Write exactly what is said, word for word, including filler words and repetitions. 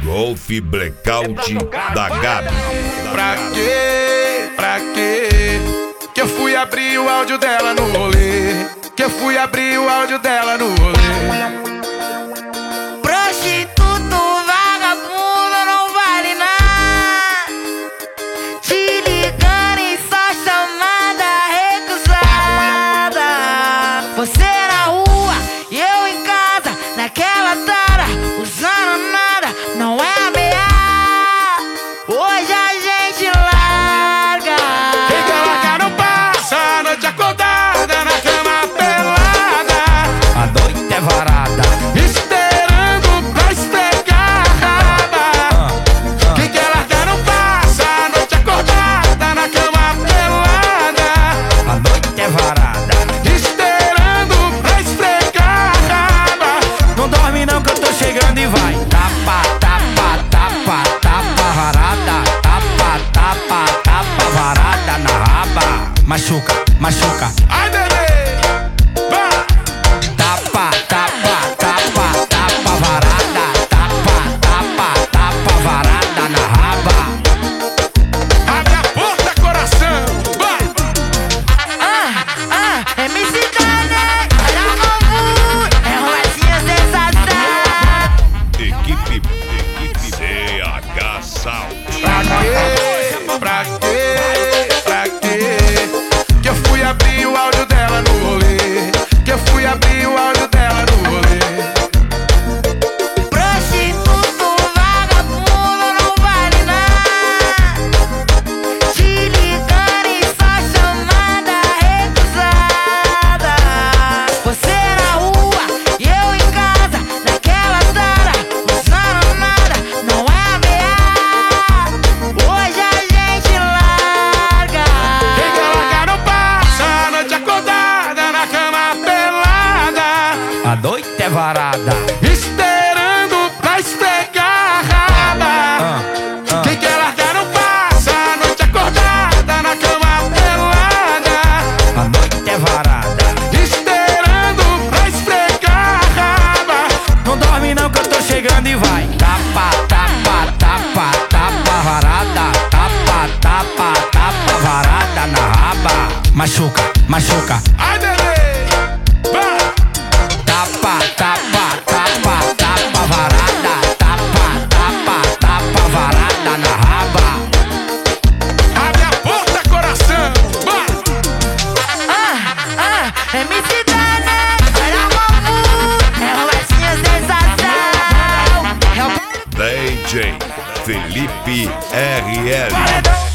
Golf Blackout da Gabi. Pra quê? Pra quê? Que eu fui abrir o áudio dela no rolê. Que eu fui abrir o áudio dela no rolê. Prostituto, vagabundo, não vale nada. Te ligando e só chamada recusada. Você na rua e eu em casa, naquela tara, usando nada, não é ameaça. Hoje a gente larga. Quem quer largar não passa a noite acordada na cama pelada. A noite é varada, esperando pra esfregar a raba. Quem quer largar não passa a noite acordada na cama pelada. a noite é varada. Esperando pra esfregar a raba. Não dorme não que eu tô chegando e vai. Tapa, tapa, tapa, tapa varada. Tapa, tapa, tapa varada na raba. Machuca, machuca. Ai, bebê, vai. Tapa, tapa, tapa, tapa varada. Tapa, tapa, tapa varada na raba. Abre a porta, coração, vai. Ah, ah, M C Dane, olha o novo, é rosinha sensação. Equipe, equipe C H Sound. Pra quê? Pra quê? Pra quê? Que eu fui abrir o áudio dela no rolê. Que eu fui abrir o áudio dela no rolê. Prostituto, vagabundo, não vale nada. Te ligando e só chamada recusada. Você na rua e eu em casa, naquela tara, usando nada, não é ameaça. Hoje a gente larga. Quem quer largar não passa a noite acordada na cama pelada. A noite é varada. Esperando pra esfregar a raba. Ah, ah. Quem quer largar não passa a noite acordada na cama pelada. A noite é varada. Esperando pra esfregar a raba. Não dorme não que eu tô chegando e vai. Tapa, tapa, tapa, tapa varada. Tapa, tapa, tapa varada na raba. Machuca, machuca. Ai, bebê, vai. Tapa, tapa, tapa, tapa varada. Tapa, tapa, tapa varada na raba. Abre a porta, coração, vai. Ah, ah, M C Dane, olha o novo, é rosinha sensação. É o D J Felipe R L. Paredão.